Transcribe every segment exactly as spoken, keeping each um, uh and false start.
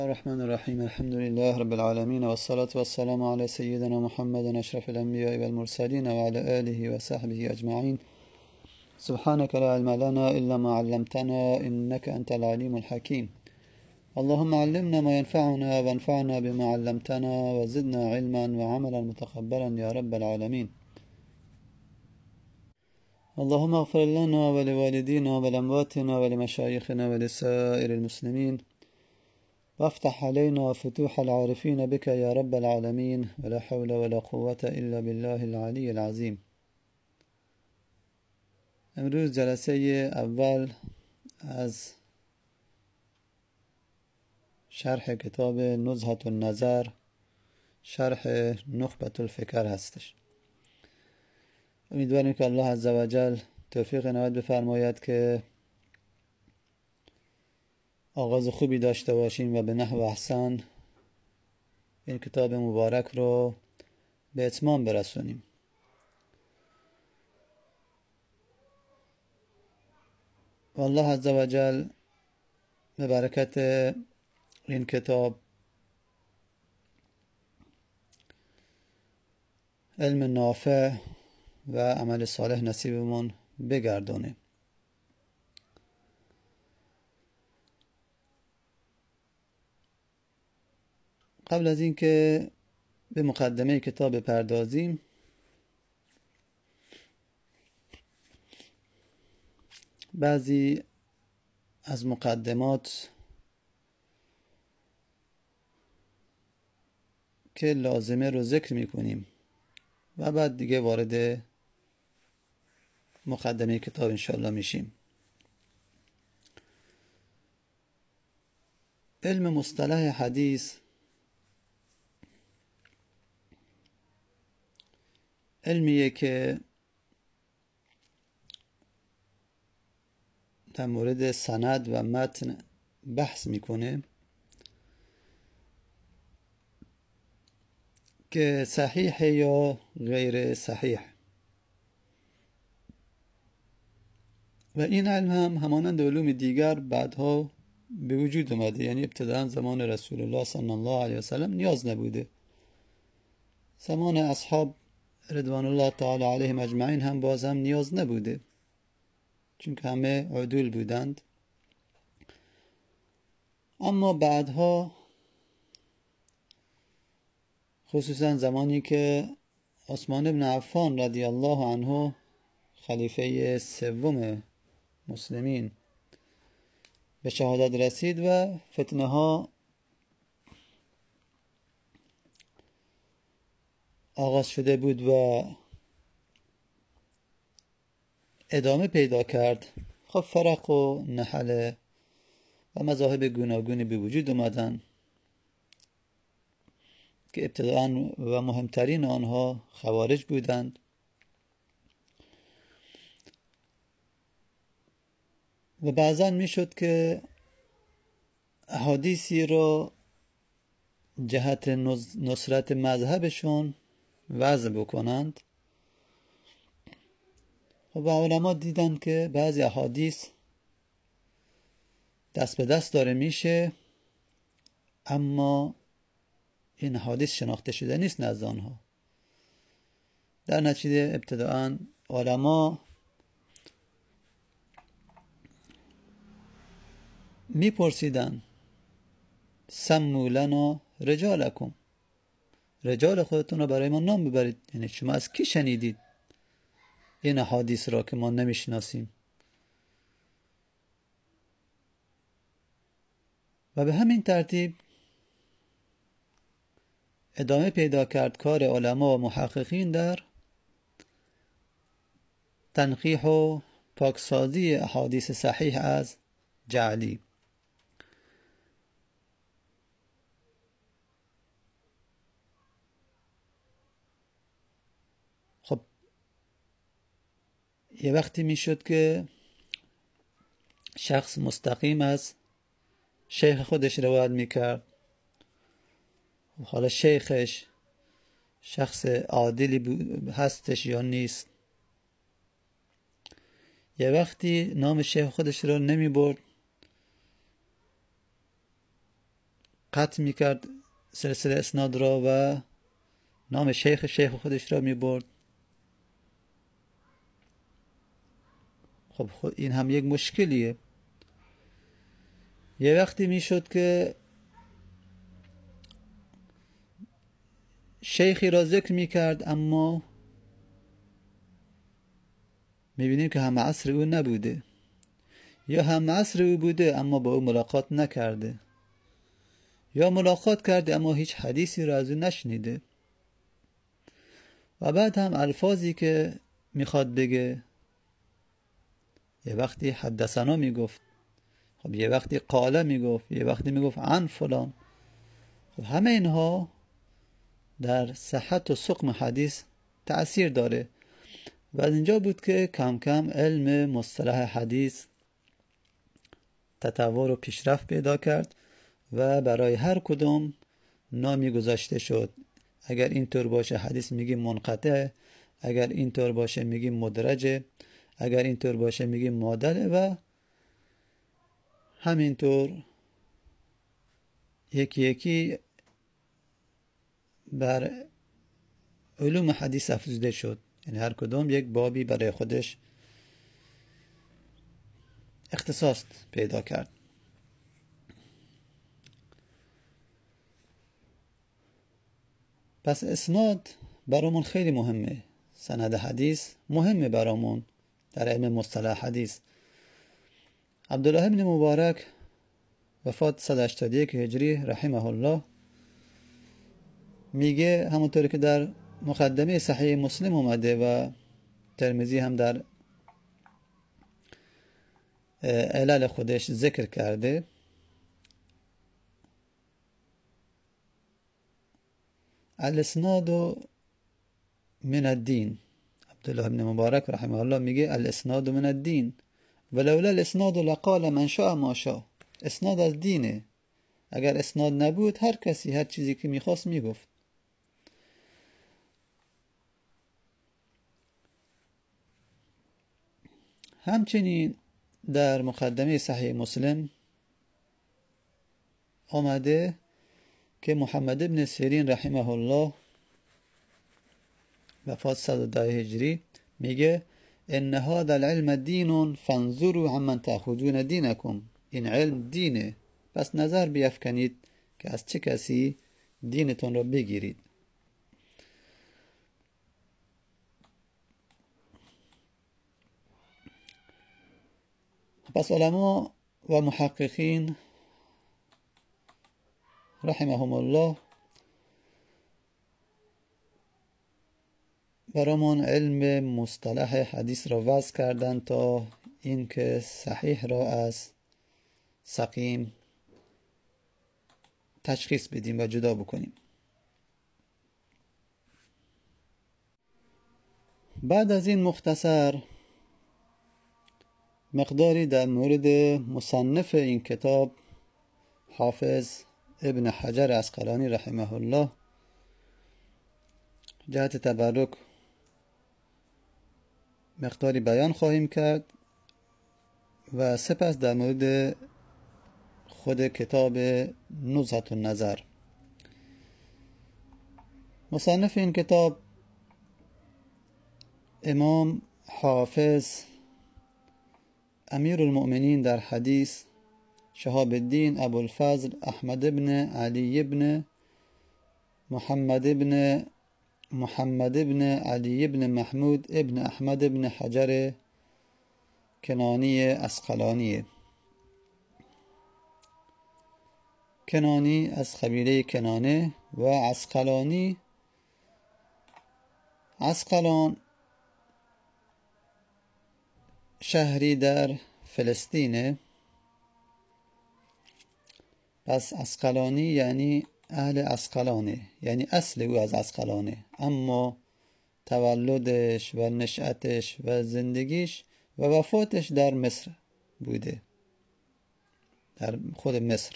الرحمن الرحيم الحمد لله رب العالمين والصلاة والسلام على سيدنا محمد أشرف الأنبياء والمرسلين وعلى آله وصحبه أجمعين. سبحانك لا علم لنا إلا ما علمتنا إنك أنت العليم الحكيم. اللهم علمنا ما ينفعنا وانفعنا بما علمتنا وزدنا علما وعملا متقبلا يا رب العالمين. اللهم اغفر لنا ولوالدينا ولأمواتنا ولمشايخنا ولسائر المسلمين، وافتح علينا فتوح العارفين بك يا رب العالمين، ولا حول ولا قوة إلا بالله العلي العظيم. امروز جلسه اول از شرح کتاب نزهة النظر، شرح نخبة الفکر هستش. امیدواریم که الله عزوجل توفیق عنایت بفرماید که آغاز خوبی داشته باشیم و به نحو احسن این کتاب مبارک رو به اتمام برسونیم. و الله عزوجل به برکت این کتاب علم نافع و عمل صالح نصیبمون بگردونه. قبل از این که به مقدمه کتاب بپردازیم، بعضی از مقدمات که لازمه رو ذکر میکنیم و بعد دیگه وارد مقدمه کتاب انشاءالله میشیم. علم مصطلح حدیث علمیه که در مورد سند و متن بحث میکنه که صحیح یا غیر صحیح، و این علم هم همانند علوم دیگر بعدها به وجود اومده. یعنی ابتداً زمان رسول الله صلی الله علیه وسلم نیاز نبوده، زمان اصحاب رضوان الله تعالی علیهم اجمعین هم باز هم نیاز نبوده، چون که همه عدول بودند. اما بعدها، خصوصا زمانی که عثمان بن عفان رضی الله عنه خلیفه سوم مسلمین به شهادت رسید و فتنه ها آغاز شده بود و ادامه پیدا کرد، خب فرق و نحله و مذاهب گوناگونی به وجود اومدن که ابتداء و مهمترین آنها خوارج بودند. و بعضا میشد که احادیثی رو جهت نصرت مذهبشون وضع بکنند. خب علما دیدن که بعضی احادیث دست به دست داره میشه، اما این احادیث شناخته شده نیست نزد آنها. در نتیجه ابتداء علما میپرسیدن سموا لنا رجالکم، رجال خودتون رو برای ما نام ببرید، یعنی شما از کی شنیدید این احادیث را که ما نمیشناسیم؟ و به همین ترتیب ادامه پیدا کرد کار علما و محققین در تنقیح و پاکسازی احادیث صحیح از جعلی. خب یه وقتی میشد که شخص مستقیم از شیخ خودش روایت میکرد، حالا شیخش شخص عادلی هستش یا نیست. یه وقتی نام شیخ خودش رو نمی برد قطع میکرد سلسله اسناد را و نام شیخ شیخ خودش را میبرد. خب خود این هم یک مشکلیه. یه وقتی میشد که شیخی را ذکر میکرد اما میبینیم که هم عصر او نبوده، یا هم عصر او بوده اما با او ملاقات نکرده، یا ملاقات کرده اما هیچ حدیثی را از او نشنیده. و بعد هم الفاظی که میخواد بگه، یه وقتی حدثنا میگفت، خب یه وقتی قاله میگفت، یه وقتی میگفت عن فلان. خب همه اینها در صحت و سقم حدیث تأثیر داره و از اینجا بود که کم کم علم مصطلح حدیث تطور و پیشرفت پیدا کرد و برای هر کدوم نامی گذاشته شد. اگر اینطور باشه حدیث میگیم منقطع، اگر اینطور باشه میگیم مدرجه، اگر اینطور باشه میگیم معدله و همینطور یکی یکی بر علوم حدیث افزوده شد. یعنی هر کدوم یک بابی برای خودش اختصاص پیدا کرد. پس اسناد برامون خیلی مهمه. سند حدیث مهمه برامون در علم مصطلح حدیث. عبدالله بن مبارک وفات صد و هشتاد و یک هجری رحمه الله میگه، همونطوری که در مقدمه صحیح مسلم اومده و ترمذی هم در علل خودش ذکر کرده، الاسناد من الدین. عبدالله بن مبارک رحمه الله میگه الاسناد من الدین ولولا الاسناد لقال من شاء ما شاء. اسناد از دینه، اگر اسناد نبود هر کسی هر چیزی که میخواست میگفت. همچنین در مقدمه صحیح مسلم آمده که محمد ابن سیرین رحمه الله وفات صد و ده هجری میگه ان هذا العلم دین فانظروا عمن تأخذون دینکم. این علم دینه، پس نظر بیفکنید که از چه کسی دینتون را بگیرید. پس علما و محققین رحمهم الله برامون علم مصطلح حدیث را وضع کردن تا اینکه صحیح را از سقیم تشخیص بدیم و جدا بکنیم. بعد از این مختصر مقداری در مورد مصنف این کتاب حافظ ابن حجر عسقلانی رحمه الله جهت تبرک مقداری بیان خواهیم کرد و سپس در مورد خود کتاب نزهة النظر. مصنف این کتاب امام حافظ امیر المؤمنین در حدیث شهاب الدین ابوالفضل احمد بن علی بن محمد بن محمد بن علی بن محمود ابن احمد بن حجر کنانی عسقلانی. کنانی از قبیله کنانه و عسقلانی، عسقلان شهری در فلسطینه. پس عسقلانی یعنی اهل عسقلانه، یعنی اصل او از عسقلانه، اما تولدش و نشأتش و زندگیش و وفاتش در مصر بوده، در خود مصر.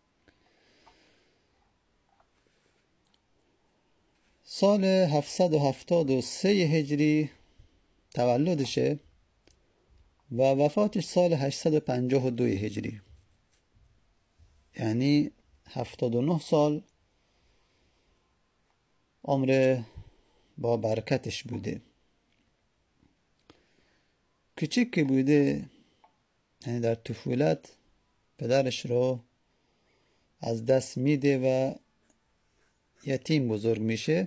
سال هفتصد و هفتاد و سه هجری تولدشه و وفاتش سال هشتصد و پنجاه و دو هجری، یعنی هفتاد و نه سال عمر با برکتش بوده. کوچیک که بوده، یعنی در طفولت پدرش رو از دست میده و یتیم بزرگ میشه.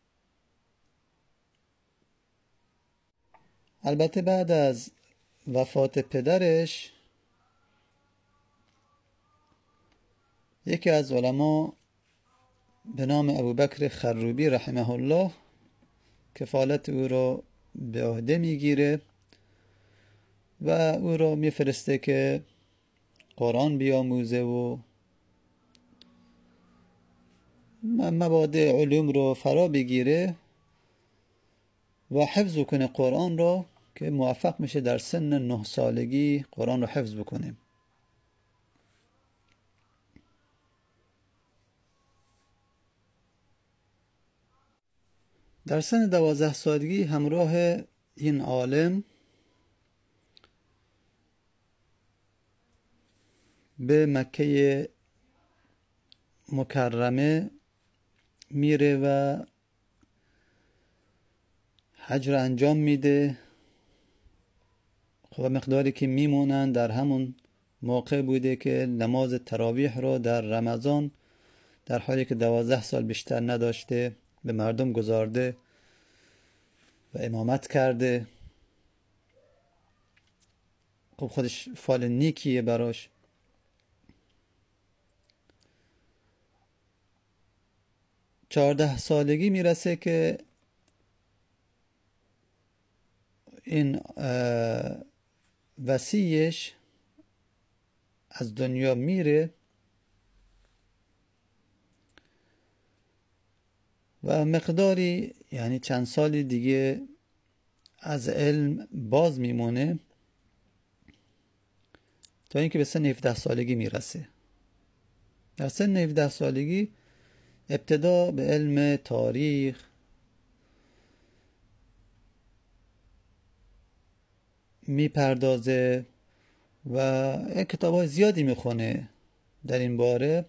البته بعد از وفات پدرش یکی از علما به نام ابوبکر خروبی رحمه الله کفالت او رو به عهده میگیره و او رو میفرسته که قرآن بیاموزه و مبادئ علوم رو فرا بگیره و حفظ کنه قرآن رو، که موفق میشه در سن نه سالگی قرآن رو حفظ بکنه. در سن دوازده سالگی همراه این عالم به مکه مکرمه میره و حج رو انجام میده. خب مقداری که میمونن در همون موقع بوده که نماز تراویح رو در رمضان در حالی که دوازده سال بیشتر نداشته به مردم گذارده و امامت کرده. خب خودش فال نیکیه براش. چهارده سالگی میرسه که این وصیش از دنیا میره و مقداری یعنی چند سالی دیگه از علم باز میمونه تا اینکه به سن هفده سالگی میرسه. در سن هفده سالگی ابتدا به علم تاریخ میپردازه و کتاب‌های زیادی میخونه در این باره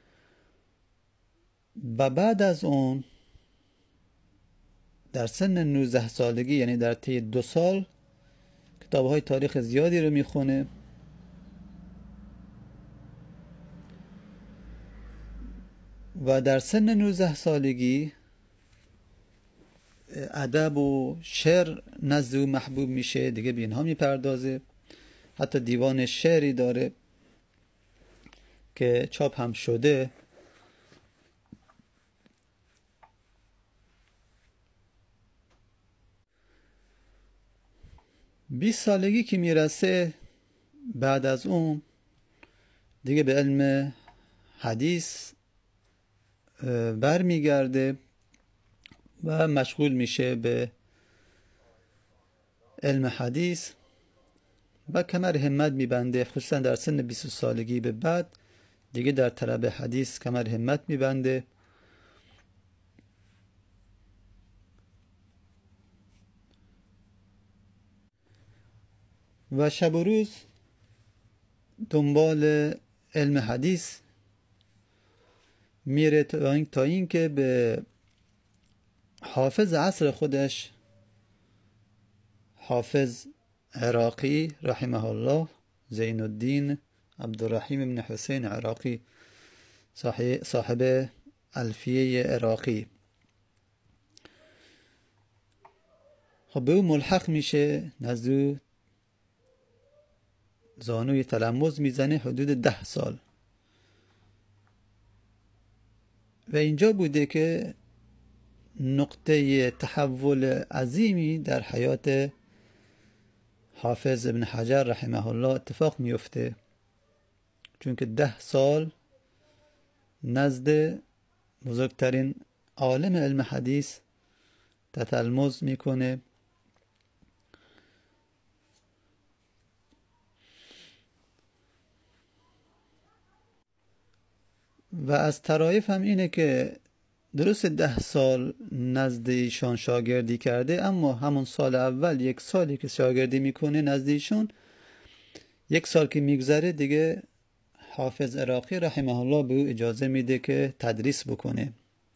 و بعد از اون در سن نوزده سالگی یعنی در طی دو سال کتاب‌های تاریخ زیادی رو میخونه و در سن نوزده سالگی ادب و شعر نزد او محبوب میشه، دیگه به اینها میپردازه. حتی دیوان شعری داره که چاپ هم شده. بیست سالگی که میرسه بعد از اون دیگه به علم حدیث برمیگرده و مشغول میشه به علم حدیث و کمر همت میبنده. خصوصا در سن بیست سالگی به بعد دیگه در طلب حدیث کمر همت میبنده و شب و روز دنبال علم حدیث میره تا این که به حافظ عصر خودش، حافظ عراقی رحمه الله، زین الدین عبدالرحیم بن حسین عراقی، صاحب الفیه عراقی، خب به او ملحق میشه. نزد او زانوی تلمذ میزنه حدود ده سال و اینجا بوده که نقطه تحول عظیمی در حیات حافظ ابن حجر رحمه الله اتفاق میفته، چون که ده سال نزد بزرگترین عالم علم حدیث تتلمذ میکنه و از طرایف هم اینه که درست ده سال نزد ایشان شاگردی کرده، اما همون سال اول یک سالی که شاگردی میکنه نزد ایشان، یک سال که میگذره دیگه حافظ عراقی رحمه الله به او اجازه میده که تدریس بکنه.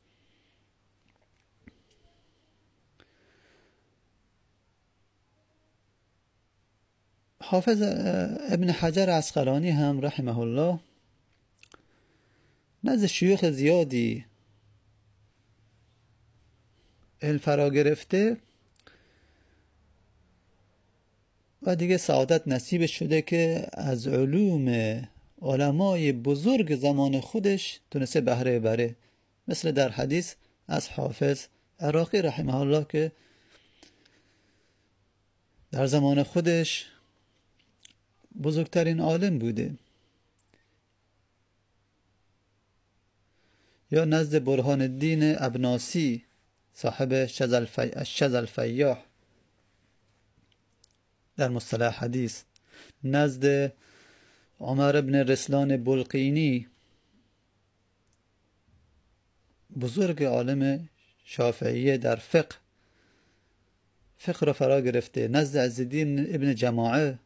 حافظ ابن حجر عسقلانی هم رحمه الله نزد شیوخ زیادی علم فرا گرفته و دیگه سعادت نصیب شده که از علوم علمای بزرگ زمان خودش تونسته بهره بره، مثل در حدیث از حافظ عراقی رحمه الله که در زمان خودش بزرگترین عالم بوده، یا نزد برهان الدین ابناسی صاحب الشذ الفیاح در مصطلح حدیث، نزد عمر بن رسلان بلقینی بزرگ عالم شافعیه در فقه فقه را فرا گرفته، نزد عزالدین ابن جماعه،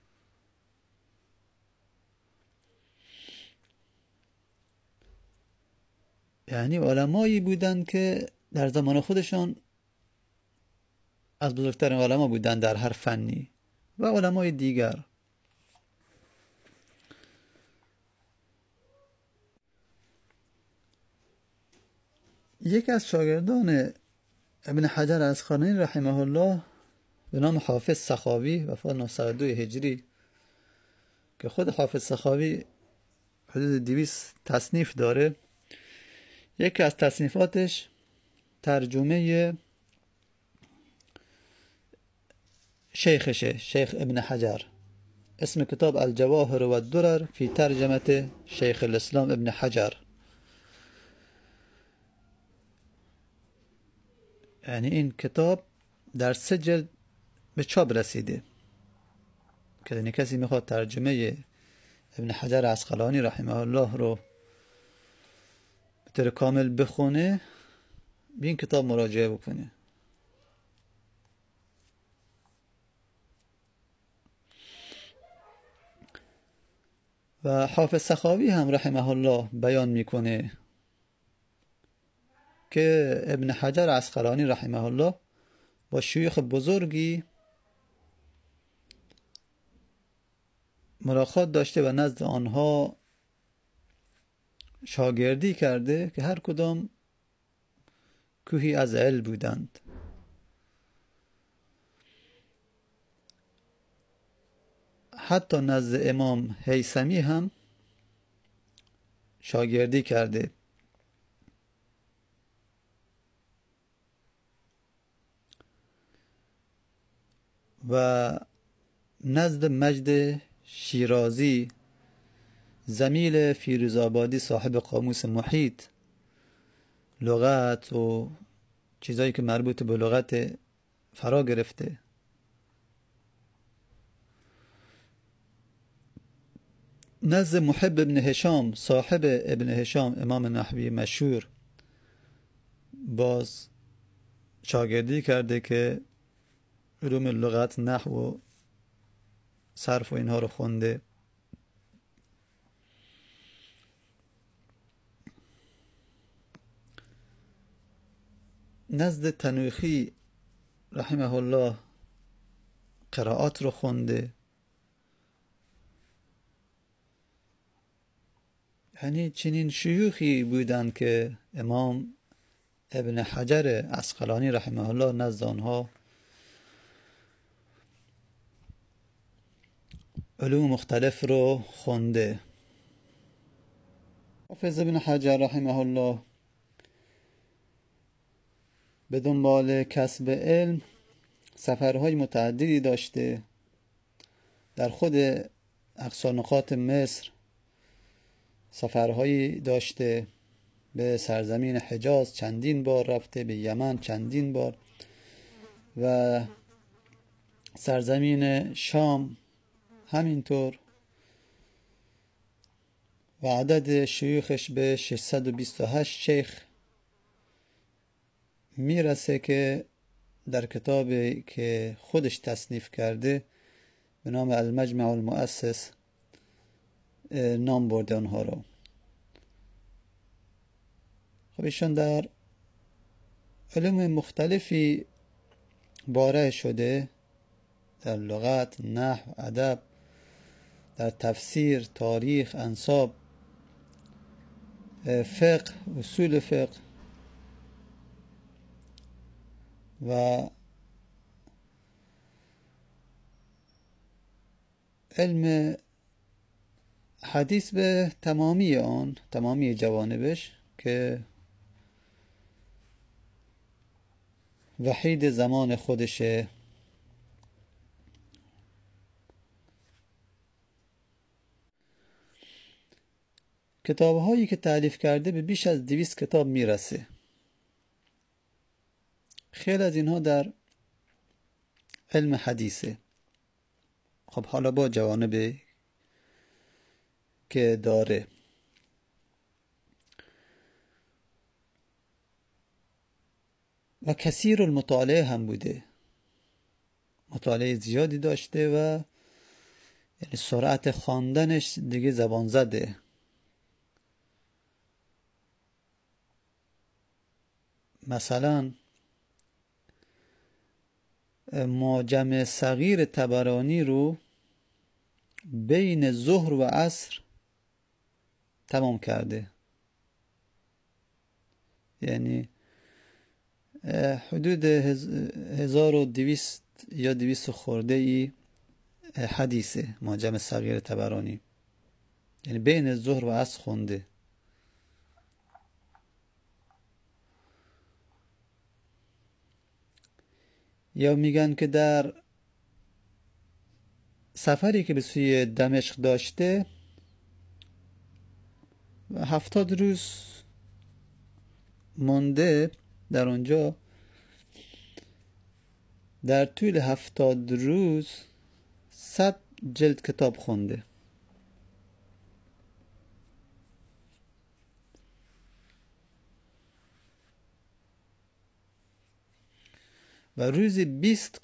یعنی علمایی بودند که در زمان خودشان از بزرگترین علما بودند در هر فنی، و علمای دیگر. یکی از شاگردان ابن حجر عسقلانی رحمه الله به نام حافظ سخاوی وفات نهصد و دو هجری، که خود حافظ سخاوی حدود دویست تصنیف داره، یکی از تصنیفاتش ترجمه شیخشه، شیخ ابن حجر. اسم کتاب الجواهر و الدرر فی ترجمه شیخ الاسلام ابن حجر. یعنی این کتاب در سه جلد به چاپ رسیده که یعنی کسی میخواد ترجمه ابن حجر عسقلانی رحمه الله رو به طور کامل بخونه، به این کتاب مراجعه بکنه. و حافظ سخاوی هم رحمه الله بیان میکنه که ابن حجر عسقلانی رحمه الله با شیوخ بزرگی ملاقات داشته و نزد آنها شاگردی کرده که هر کدام کوهی از علم بودند. حتی نزد امام هیثمی هم شاگردی کرده و نزد مجد شیرازی زمیل فیروزآبادی صاحب قاموس محیط، لغت و چیزایی که مربوط به لغت فرا گرفته. نزد محب ابن هشام صاحب ابن هشام امام نحوی مشهور باز شاگردی کرده که علوم لغت، نحو و صرف و اینها رو خونده. نزد تنوخی رحمه الله قرائات رو خونده. یعنی چنین شیوخی بودند که امام ابن حجر عسقلانی رحمه الله نزد آنها علوم مختلف رو خونده. حافظ ابن حجر رحمه الله به دنبال کسب علم سفرهای متعددی داشته. در خود اقصی نقاط مصر سفرهایی داشته، به سرزمین حجاز چندین بار رفته، به یمن چندین بار و سرزمین شام همینطور، و عدد شیوخش به ششصد و بیست و هشت شیخ میرسه که در کتابی که خودش تصنیف کرده به نام المجمع المؤسس نام برده اونها رو. خب ایشان در علوم مختلفی باره شده، در لغت، نحو، ادب، در تفسیر، تاریخ، انساب، فقه، اصول فقه و علم حدیث به تمامی آن، تمامی جوانبش که وحید زمان خودشه. کتاب هایی که تألیف کرده به بیش از دویست کتاب میرسه. خیلی از اینها در علم حدیثه. خب حالا با جوانب که داره، و کثیر المطالعه هم بوده، مطالعه زیادی داشته و یعنی سرعت خواندنش دیگه زبان زده. مثلا معجم صغیر طبرانی رو بین ظهر و عصر تمام کرده، یعنی حدود هزار و دویست یا دویست خورده ای حدیثه معجم صغیر طبرانی، یعنی بین ظهر و عصر خونده. یا میگن که در سفری که به سوی دمشق داشته هفتاد روز مونده در اونجا، در طول هفتاد روز صد جلد کتاب خونده. و روزی بیست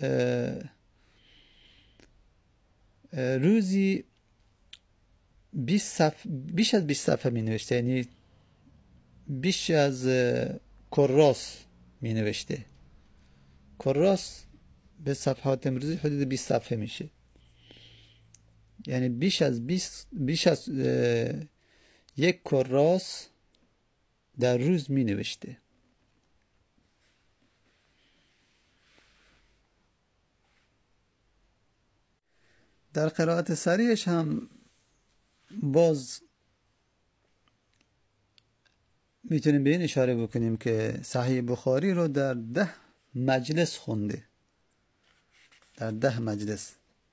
روزی بیست صفحه، بیش از بیست صفحه می نوشته، یعنی بیش از کراس می نوشته. کراس به صفحات امروزی حدود بیست صفحه میشه، یعنی بیش از بیست بیش از یک کراس در روز می نوشته. در قرائت سریعش هم باز میتونیم به این اشاره بکنیم که صحیح بخاری رو در ده مجلس خونده، در ده مجلس.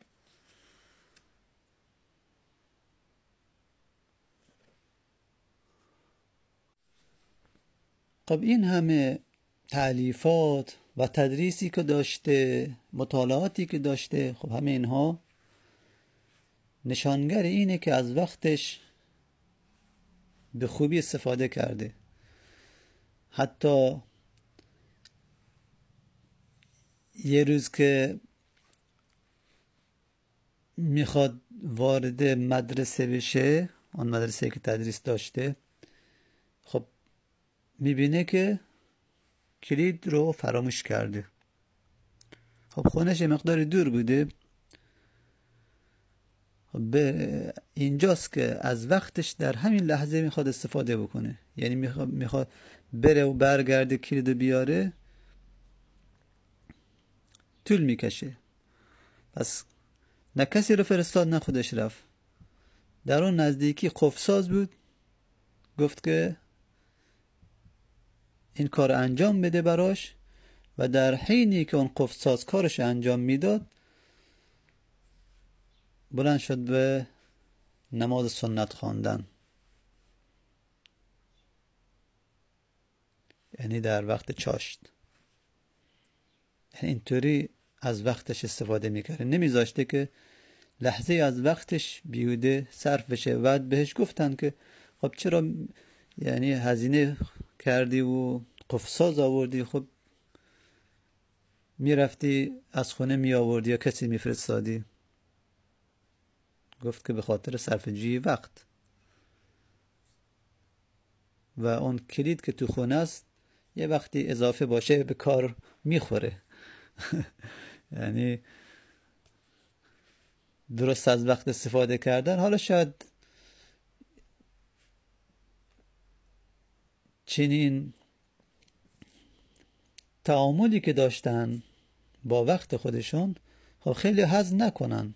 خب این همه تألیفات و تدریسی که داشته، مطالعاتی که داشته، خب همه اینها نشانگر اینه که از وقتش به خوبی استفاده کرده. حتی یه روز که میخواد وارد مدرسه بشه، آن مدرسه که تدریس داشته، خب میبینه که کلید رو فراموش کرده. خب خونش یه مقدار دور بوده، به اینجاست که از وقتش در همین لحظه میخواد استفاده بکنه، یعنی میخواد میخواد بره و برگرده کلید بیاره، طول میکشه. پس نه کسی رو فرستاد نه خودش رفت. در اون نزدیکی قفل‌ساز بود، گفت که این کار انجام بده براش، و در حینی که اون قفل‌ساز کارش انجام میداد بلند شد به نماز سنت خواندن، یعنی در وقت چاشت. یعنی اینطوری از وقتش استفاده میکرده، نمیذاشته که لحظه از وقتش بیهوده صرف بشه. بعد بهش گفتن که خب چرا یعنی هزینه کردی و قفل‌ساز آوردی، خب میرفتی از خونه می آوردی یا کسی میفرستادی. گفت که به خاطر صرفه‌جویی وقت. و اون کلید که تو خونه است یه وقتی اضافه باشه به کار میخوره. یعنی درست از وقت استفاده کردن. حالا شاید چنین تعاملی که داشتن با وقت خودشون خب خیلی حظ نکنن،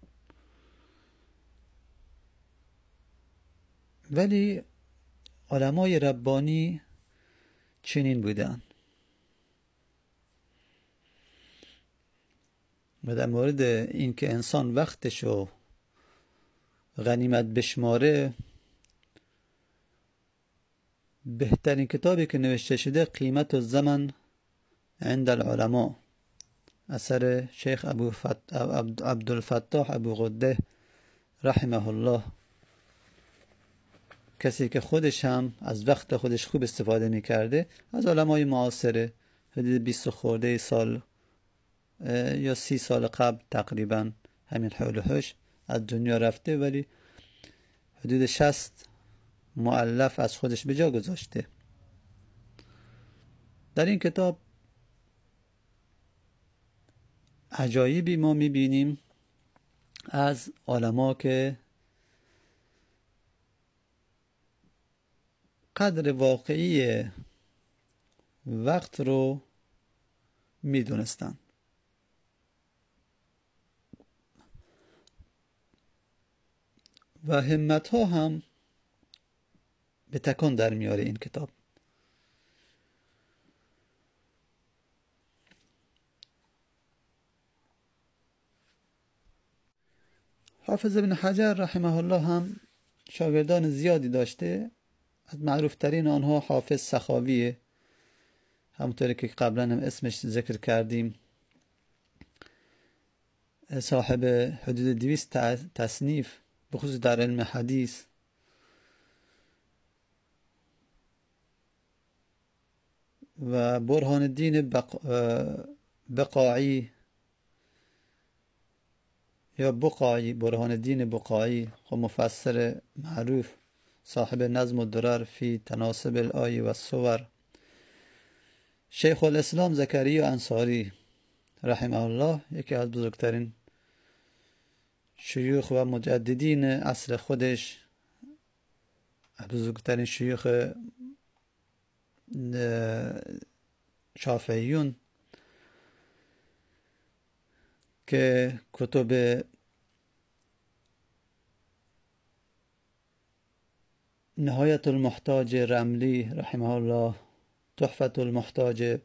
ولی علمای ربانی چنین بودن. و در مورد اینکه انسان وقتشو غنیمت بشماره، بهترین کتابی که نوشته شده قیمت الزمن عند العلماء، اثر شیخ ابو فت... عبدالفتاح ابو غده رحمه الله، کسی که خودش هم از وقت خودش خوب استفاده میکرده، از علمای معاصره، حدود بیست خورده سال یا سی سال قبل تقریبا همین حول و حوش از دنیا رفته، ولی حدود شصت مؤلف از خودش به جا گذاشته. در این کتاب عجایبی ما میبینیم از علما که قدر واقعی وقت رو میدونستن و همت ها هم به تکان در میاره این کتاب. حافظ ابن حجر رحمه الله هم شاگردان زیادی داشته. از معروفترین آنها حافظ سخاویه، همونطوری که قبلا هم اسمش ذکر کردیم، صاحب حدود دویست تصنیف بخصوص در علم حدیث. و برهان الدین بق... بقاعی یا بقاعی برهان الدین بقاعی، خب مفسر معروف، صاحب نظم الدرر فی تناسب الآیه و الصور. شیخ الاسلام زکریا انصاری رحمه الله، یکی از بزرگترین شیوخ و مجددین عصر خودش، بزرگترین شیوخ شافعیون، که کتب نهایت المحتاج رملی رحمه الله، تحفة المحتاج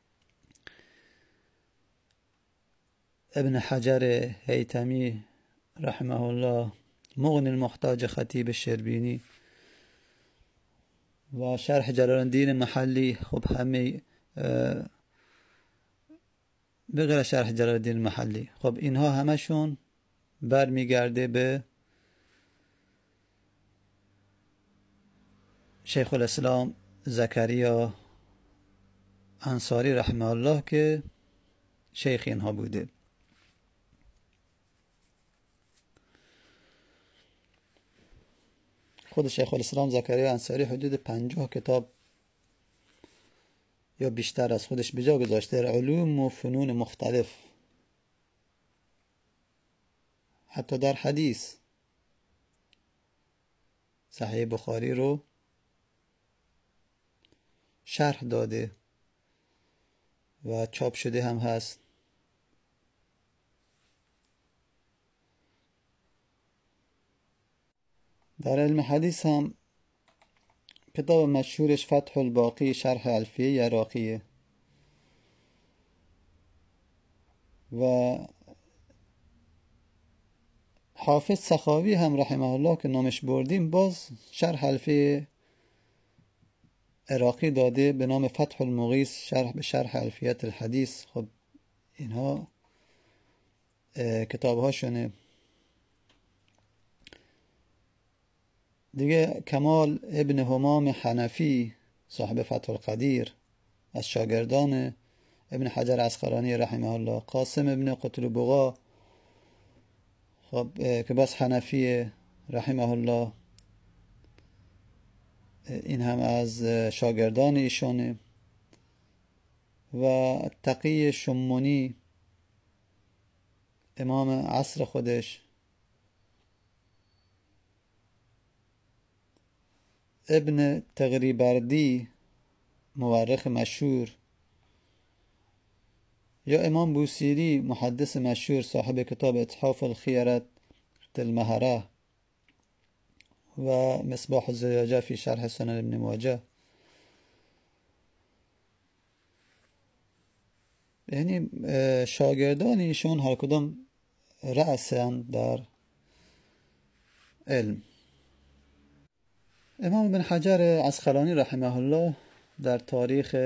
ابن حجر هیتمی رحمه الله، مغنی المحتاج خطیب شربینی و شرح جلال الدین محلی، خب همه بغیر شرح جلال الدین محلی، خب اینها همشون برمیگرده به شیخ الاسلام زکریا انصاری رحمه الله که شیخ اینها بوده. خود شیخ الاسلام زکریا انصاری حدود پنجاه کتاب یا بیشتر از خودش به جا گذاشته در علوم و فنون مختلف، حتی در حدیث. صحیح بخاری رو شرح داده و چاپ شده هم هست. در علم حدیث هم کتاب مشهورش فتح الباقی شرح الفیه عراقیه و حافظ سخاوی هم رحمه الله که نامش بردیم باز شرح الفیه عراقی داده به نام فتح المغیث شرح به شرح الفیت الحدیث. خب اینها کتاب هاشونه دیگه. کمال ابن همام حنفی صاحب فتح القدیر از شاگردان ابن حجر عسقلانی رحمه الله. قاسم ابن قطلبغا خب که باز حنفی رحمه الله، این هم از شاگردان ایشونه. و تقی شمونی امام عصر خودش، ابن تغریبردی مورخ مشهور، یا امام بوسیری محدث مشهور صاحب کتاب اتحاف الخیرت المهره و مصباح الزجاجه فی شرح سنن ابن ماجه. یعنی شاگردان ایشون هر کدام رأسن در علم. امام ابن حجر عسقلانی رحمه الله در تاریخ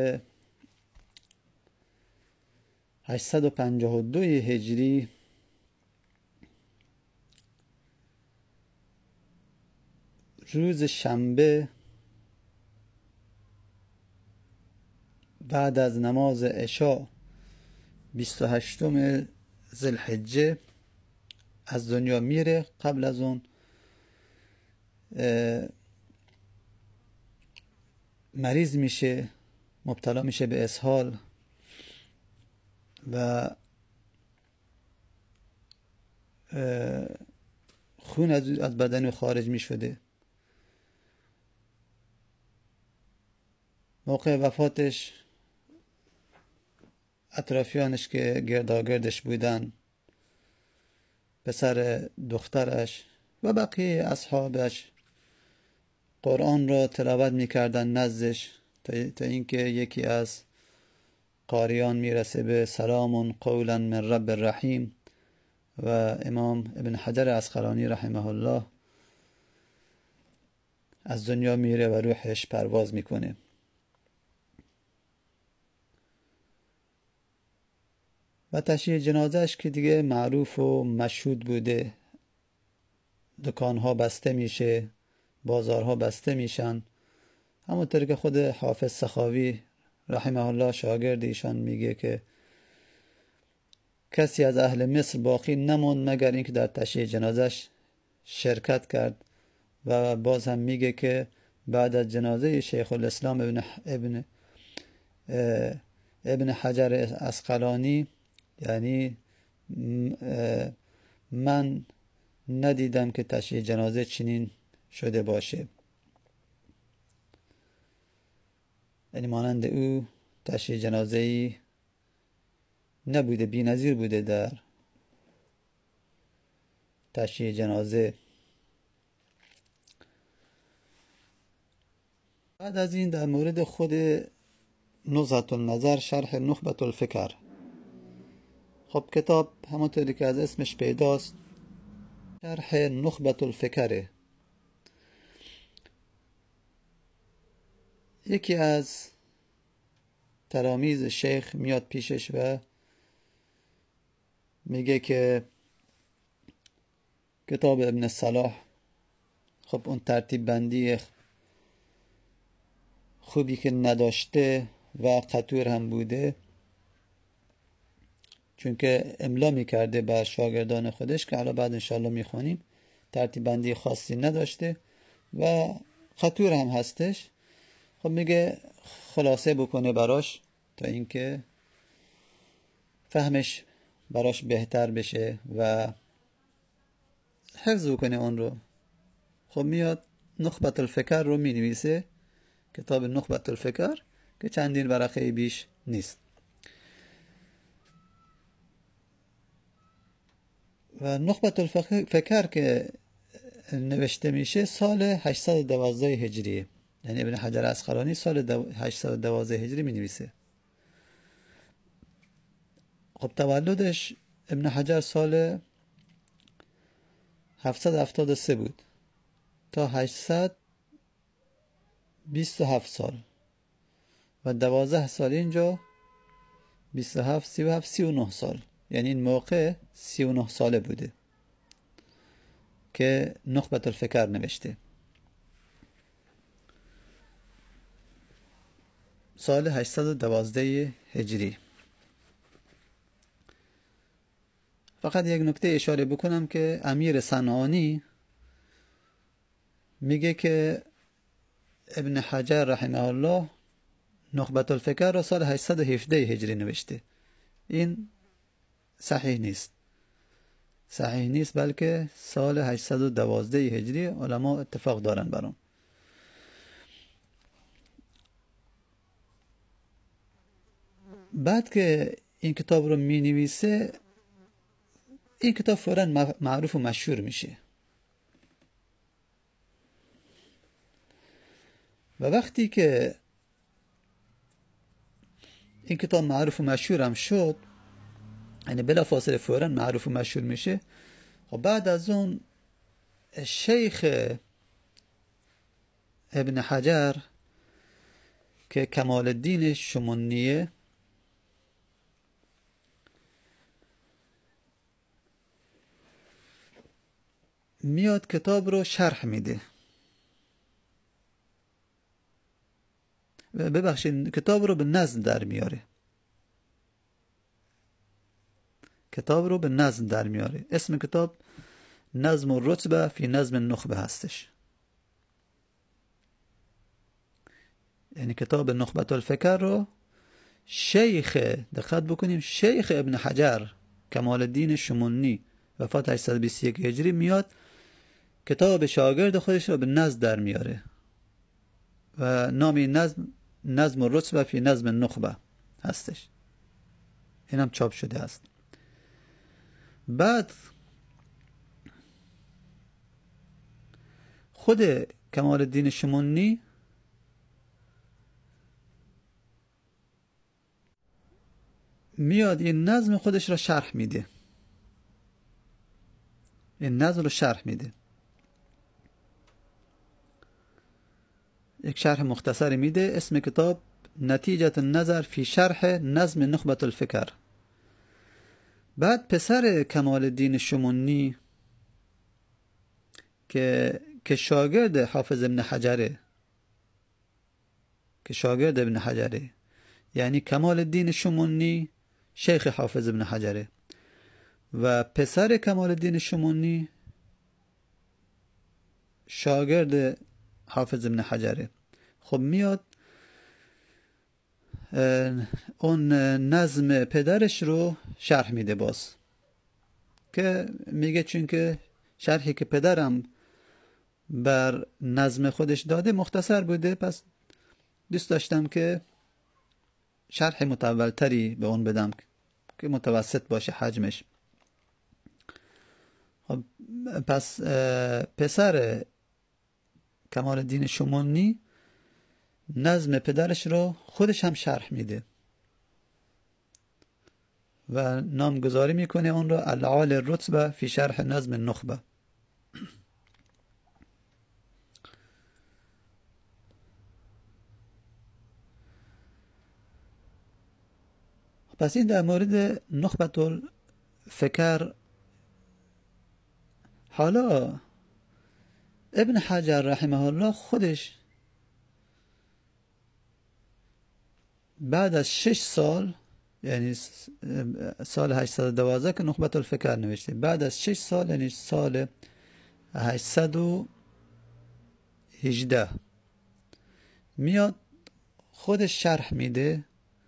هشتصد و پنجاه و دو هجری روز شنبه بعد از نماز عشاء بیست و هشتم ذوالحجه از دنیا میره. قبل از اون مریض میشه، مبتلا میشه به اسهال و خون از بدن خارج میشده. موقع وفاتش اطرافیانش که گرداگردش بودن، پسر دخترش و بقیه اصحابش قرآن را تلاوت میکردن نزدش، تا اینکه یکی از قاریان میرسه به سلام قولا من رب الرحیم و امام ابن حجر عسقلانی رحمه الله از دنیا میره و روحش پرواز میکنه. و تشییع جنازهش که دیگه معروف و مشهود بوده، دکانها بسته میشه، بازارها بسته میشن. همونطور که خود حافظ سخاوی رحمه الله شاگرد ایشان میگه که کسی از اهل مصر باقی نموند مگر اینکه در تشییع جنازهش شرکت کرد. و باز هم میگه که بعد از جنازه شیخ الاسلام ابن ابن ابن حجر عسقلانی، یعنی من ندیدم که تشییع جنازه چنین شده باشه. یعنی مانند او تشییع جنازه‌ای نبوده، بی‌نظیر بوده در تشییع جنازه. بعد از این در مورد خود نزهة النظر شرح نخبة الفکر، خب کتاب همونطوری که از اسمش پیداست شرح نخبة الفکره. یکی از تلاميذ شیخ میاد پیشش و میگه که کتاب ابن صلاح خب اون ترتیب بندی خوبی که نداشته و قطور هم بوده، چون که املا میکرده بر شاگردان خودش که حالا بعد انشاءالله میخونیم. ترتیب بندی خاصی نداشته و قطور هم هستش. خب میگه خلاصه بکنه براش تا اینکه فهمش براش بهتر بشه و حفظ بکنه اون رو. خب میاد نخبة الفکر رو مینویسه، کتاب نخبة الفکر که چندین ورقه بیش نیست. و نخبة الفکر که نوشته میشه سال هشتصد و دوازده هجری، یعنی ابن حجر عسقلانی سال هشتصد و دوازده هجری می نویسه. خب تولدش ابن حجر سال هفتصد و هفتاد و سه بود تا هشتصد و بیست و هفت سال و دوازده سال اینجا بیست و هفت سی و هفت سی و نه سال، یعنی این موقع سی و نه ساله بوده که نخبة الفکر نوشته. سال هشتصد و دوازده هجری. فقط یک نکته اشاره بکنم که امیر صنعانی میگه که ابن حجر رحمه الله نخبة الفکر را سال هشتصد و هفده هجری نوشته. این صحیح نیست، صحیح نیست، بلکه سال هشتصد و دوازده هجری علما اتفاق دارن برام. بعد که این کتاب رو می نویسه، این کتاب فوراً معروف و مشهور میشه و وقتی که این کتاب معروف و مشهور هم شد، یعنی بلا فاصله فوراً معروف و مشهور میشه، و بعد از اون شیخ ابن حجر که کمال الدین شمونیه میاد کتاب رو شرح میده. ببخشید، کتاب رو به نظم در میاره، کتاب رو به نظم در میاره. اسم کتاب نظم الرتبه فی نظم النخبه هستش. یعنی کتاب نخبة الفکر رو شیخ، دقت بکنیم، شیخ ابن حجر کمال الدین شمونی وفات هشتصد و بیست و یک هجری میاد کتاب شاگرد خودش رو به نظم در میاره و نام این نظم نظم الرتبه فی نظم النخبه هستش. این هم چاپ شده است. بعد خود کمال الدین شمونی میاد این نظم خودش را شرح میده، این نظم رو شرح میده، یک شرح مختصری میده. اسم کتاب نتیجة النظر فی شرح نظم نخبة الفکر. بعد پسر کمال الدین شمونی که که شاگرد حافظ ابن حجره، که شاگرد ابن حجره، یعنی کمال الدین شمونی شیخ حافظ ابن حجره و پسر کمال الدین شمونی شاگرد حافظ ابن حجره. خب میاد اون نظم پدرش رو شرح میده باز، که میگه چون که شرحی که پدرم بر نظم خودش داده مختصر بوده، پس دوست داشتم که شرح مطولتری به اون بدم که متوسط باشه حجمش. خب پس پسر کمال الدین شمونی نظم پدرش رو خودش هم شرح میده و نامگذاری میکنه اون رو العال الرتبه فی شرح نظم النخبه. پس این در مورد نخبة الفکر. حالا ابن حجر رحمه الله خودش بعد از شش سال، یعنی سال هشتصد و دوازده که نخبة الفکر نوشته، بعد از شش سال یعنی سال هشتصد و هجده میاد خودش شرح میده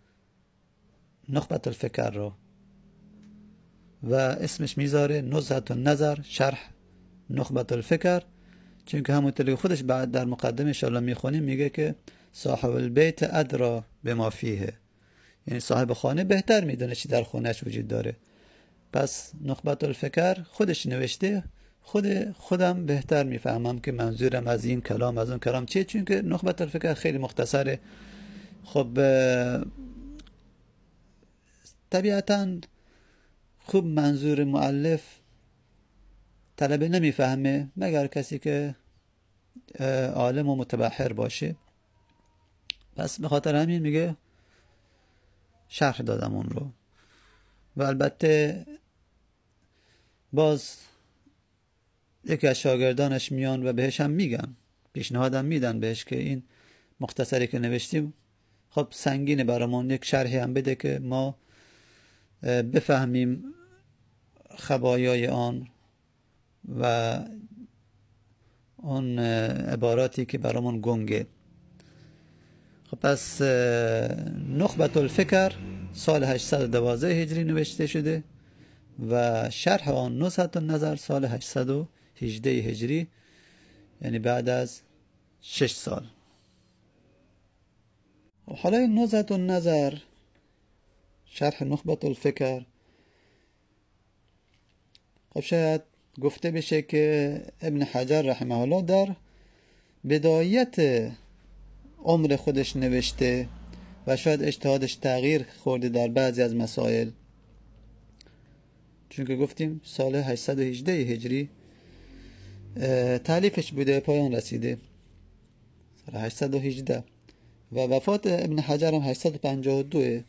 نخبة الفکر رو و اسمش میذاره نزهة النظر شرح نخبة الفکر، چون که همونطوری خودش بعد در مقدمه انشاءالله میخونیم میگه که صاحب البیت ادرا بما فیه، یعنی صاحب خانه بهتر میدونه چی در خونهش وجود داره. پس نخبة الفکر خودش نوشته، خود خودم بهتر میفهمم که منظورم از این کلام از اون کلام چیه، چون که نخبة الفکر خیلی مختصره. خب طبیعتاً خوب منظور مؤلف طلبه نمیفهمه مگر کسی که عالم و متبحر باشه. پس به خاطر همین میگه شرح دادم اون رو. و البته باز یکی از شاگردانش میان و بهش هم میگن، پیشنهادم میدن بهش که این مختصری که نوشتیم خب سنگینه برامون، یک شرحی هم بده که ما بفهمیم خبایای آن و اون عباراتی که برامون گنگه. خب پس نخبة الفکر سال هشتصد و دوازده هجری نوشته شده و شرح آن نزهة النظر سال هشتصد و هجده هجری، یعنی بعد از شش سال. و حالا این نزهة النظر، شرح نخبة الفکر، خب شاید گفته بشه که ابن حجر رحمه الله در بدایت عمر خودش نوشته و شاید اجتهادش تغییر خورده در بعضی از مسائل، چون که گفتیم سال هشتصد و هجده هجری تالیفش بوده، پایان رسیده سال هشتصد و هجده و وفات ابن حجر هم هشتصد و پنجاه و دو.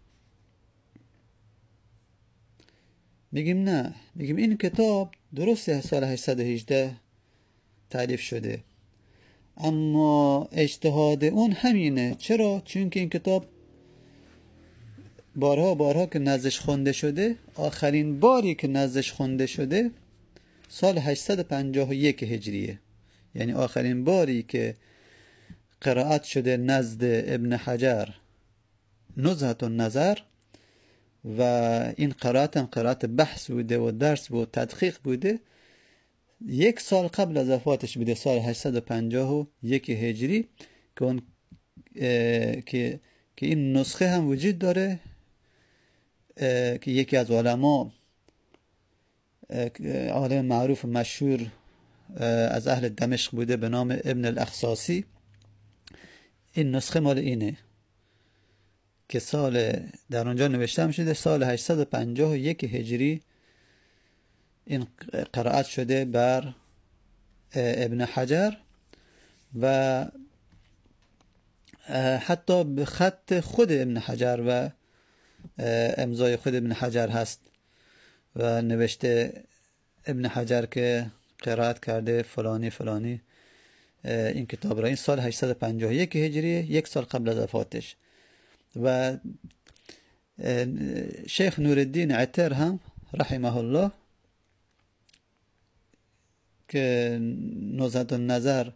میگیم نه، میگیم این کتاب درسته سال هشتصد و هجده تالیف شده، اما اجتهاد اون همینه. چرا؟ چون که این کتاب بارها بارها که نزدش خونده شده، آخرین باری که نزدش خونده شده سال هشتصد و پنجاه و یک هجریه، یعنی آخرین باری که قرائت شده نزد ابن حجر نزهة النظر و این قرائت هم قرائت بحث بوده و درس بود، تدقیق بوده، یک سال قبل از وفاتش بوده، سال هشتصد و پنجاه و یک هجری که اون که که این نسخه هم وجود داره که یکی از علما، عالم معروف مشهور از اهل دمشق بوده به نام ابن الاخصاصی، این نسخه مال اینه که سال در اونجا نوشته شده سال هشتصد و پنجاه و یک هجری این قرائت شده بر ابن حجر و حتی به خط خود ابن حجر و امضای خود ابن حجر هست و نوشته ابن حجر که قرائت کرده فلانی فلانی این کتاب را. این سال هشتصد و پنجاه و یک هجری، یک سال قبل از وفاتش. و شیخ نورالدین عطر هم رحمه الله که نزهة النظر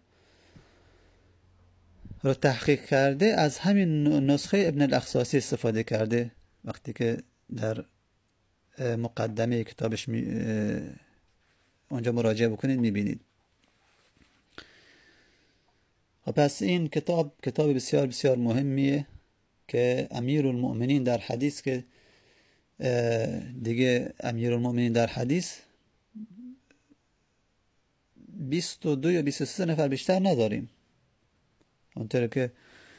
رو تحقیق کرده، از همین نسخه ابن الاخصاصی استفاده کرده وقتی که در مقدمه کتابش می اونجا مراجعه بکنید میبینید. پس این کتاب کتاب بسیار بسیار مهمیه که امیرالمؤمنین در حدیث، که دیگه امیرالمؤمنین در حدیث بیست و دو یا بیست و سه نفر بیشتر نداریم، اونطور که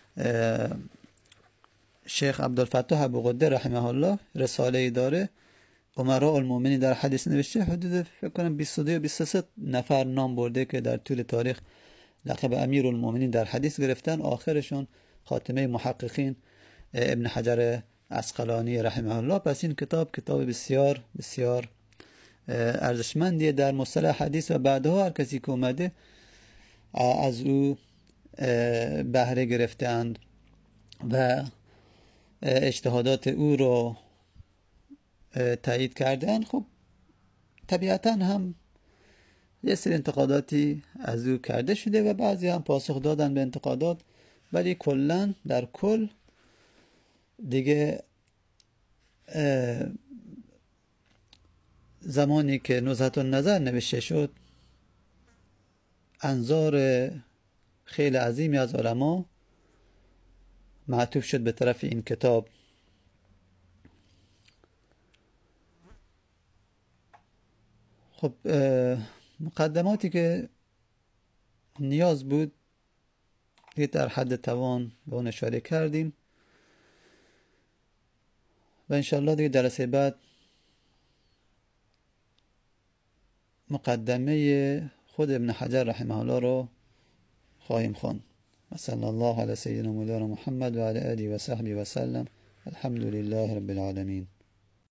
شیخ عبدالفتاح ابوغده رحمه الله رساله‌ای داره امراء المؤمنین در حدیث نوشته، حدود فکر کنم بیست و دو یا بیست و سه نفر نام برده که در طول تاریخ لقب امیرالمؤمنین در حدیث گرفتن، آخرشون خاتمه محققین ابن حجر عسقلانی رحمه الله. پس این کتاب کتاب بسیار بسیار ارزشمندیه در مصطلح حدیث و بعدها هر کسی که اومده از او بهره گرفتند و اجتهادات او رو تایید کردن. خب طبیعتا هم یه سری انتقاداتی از او کرده شده و بعضی هم پاسخ دادن به انتقادات، ولی کلا در کل دیگه زمانی که نزهة النظر نوشته شد انظار خیلی عظیمی از علما معطوف شد به طرف این کتاب. خب مقدماتی که نیاز بود یه در حد توان به اون اشاره کردیم و انشاءالله دیگه جلسه بعد مقدمه خود ابن حجر رحمه الله رو خواهیم خواند. صلی الله علی سیدنا مولانا محمد و علی آله و صحبه و سلم. الحمد لله رب العالمین.